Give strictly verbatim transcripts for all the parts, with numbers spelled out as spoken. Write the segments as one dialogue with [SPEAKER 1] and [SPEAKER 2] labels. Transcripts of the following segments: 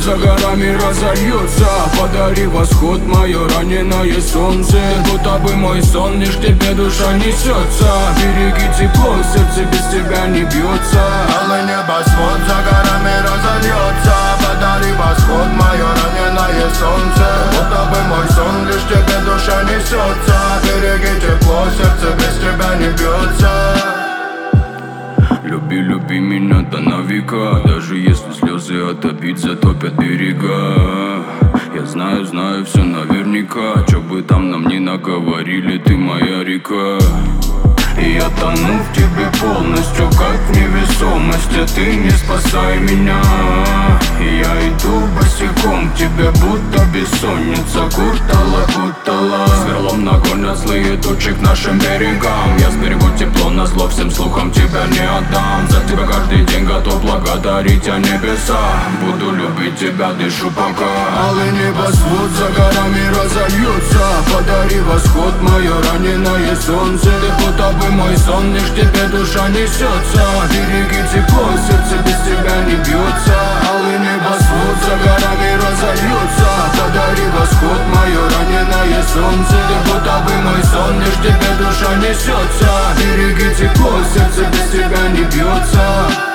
[SPEAKER 1] за горами разольется. Подари восход, мое раненое солнце. Будто бы мой сон, лишь тебе душа несется. Береги тепло, сердце без тебя не бьется.
[SPEAKER 2] Алый небосвод за горами разольется. Подари восход, мое раненое солнце. Будто бы мой сон, лишь тебе душа несется. Береги тепло, сердце без тебя не бьется.
[SPEAKER 1] Люби, люби меня до на века. Даже если слезы от обид затопят берега. Я знаю, знаю все наверняка. Че бы там нам ни наговорили, ты моя река. И я тону в тебе полностью, как в невесомости. Ты не спасай меня. И я иду босиком к тебе, будто бессонница. Кутала, кутала. С верлом нагонят злые тучи к нашим берегам. Я сберегу тепло, назло всем слухам тебя не отдам. За тебя каждый день готов благодарить, а небеса. Буду любить тебя, дышу пока.
[SPEAKER 2] Алый небосвод за горами разольется.
[SPEAKER 1] Подари восход, мое раненое солнце. Ты будто бы мой сон, лишь тебе душа несется. Береги тепло, сердце без тебя не бьется. Алый небосвод за горами разольется. Подари восход, мое раненое солнце. Ты будто бы мой сон, лишь тебе душа несется. Береги тепло, сердце без тебя не бьется.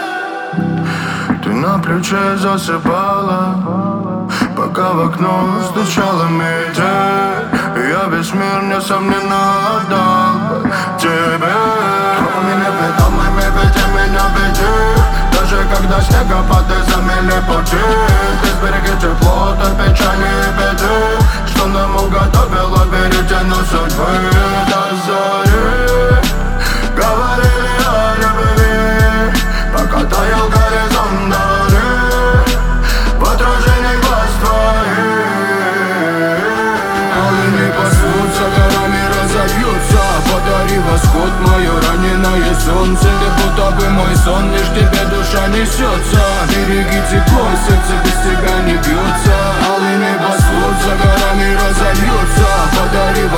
[SPEAKER 2] Ты на плече засыпала, пока в окно стучала метель. Я весь мир несомненно отдал тебе. Твоими ведомыми веди меня, веди. Даже когда снегопады замели пути. Ты сбереги тепло от печали и беды, что нам уготовила веретено судьбы. До зари говорили о любви, пока таял горизонт дали в отражении глаз твоих.
[SPEAKER 1] Алый небосвод за горами разольется. Подари восход, мое раненое солнце. Ты будто бы мой сон, лишь тебе душа несется. Береги тепло, сердце без тебя не бьется. Алый небосвод за горами разольется. Подари